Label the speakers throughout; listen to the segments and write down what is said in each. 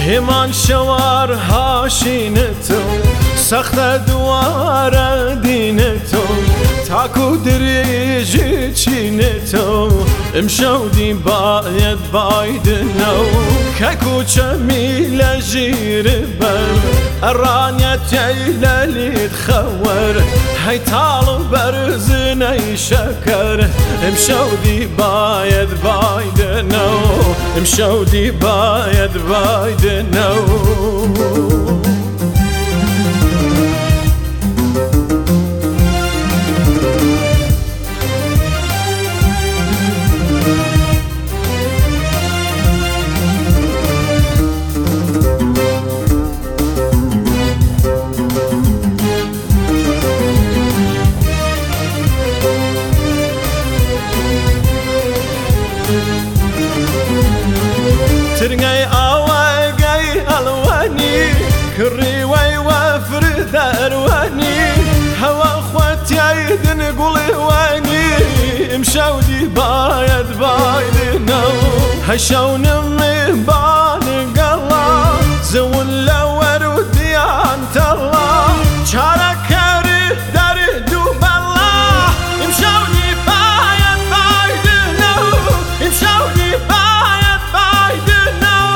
Speaker 1: همان شوار هاشینتو سخت دوار دینتو تاکو دریجی چینتو امشودی باید بایدنو ککو چمیل جیر بر ارانیت ایلالید خور هی تالو برزنی شکر امشودی باید بایدنو امشودی باید بایدنو ترنجي أواجي ألواني كري ويوفر درواني هوا أخواتي عيد نقول واني مشاودي بايد بايدنو هشون من بان قلا زون لور ودي عن الله شارك دار دوب الله مشاودي بايد بايدنو مشاودي بايد بايدنو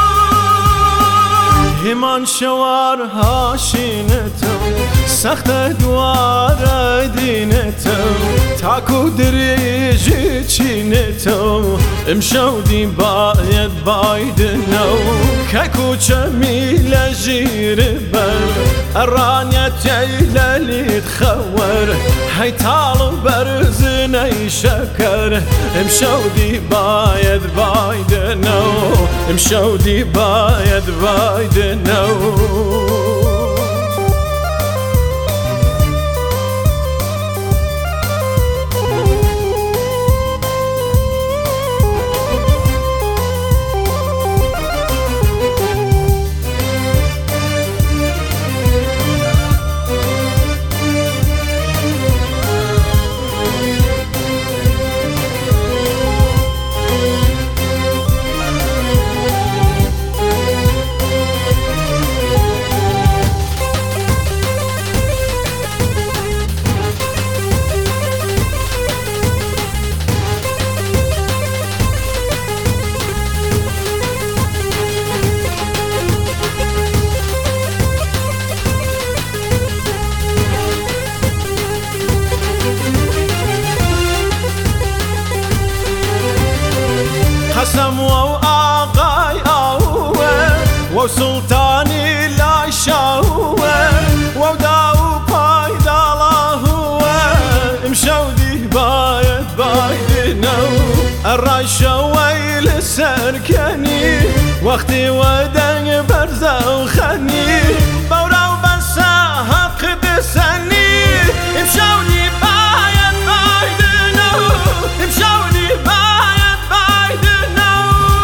Speaker 1: همان شوار هاشینتو سخت دوار دینتو تاکو دریجی چینتو امشودی باید بایدنو ککو چمیل جیر بر ارانیت ایلالید خور هی تالو برزنی شکر امشودی باید بایدنو امشودی باید بایدنو قسم وآقاي أوه وسلطاني لا شاوه وداو بايد الله هو مشودي بايد بايدنو الرشا ويل سركني وقتي ودن برزو خني بورا وبساها قدسني مشودي بايد بايدنو مشودي بايد بايدنو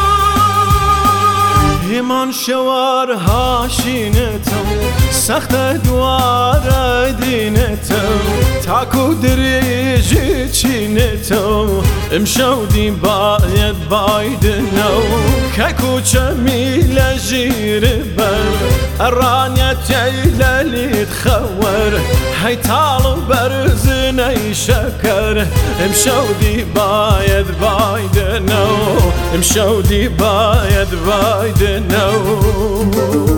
Speaker 1: همان شوار هاشینتو سخت دوار دینتو تاکو دریجی چینتو امشودی باید بایدنو ککو چمیل جیر بر ارانیت ایلالید خور هی تالو برزنی شکر امشودی باید بایدنو امشودی باید بایدنو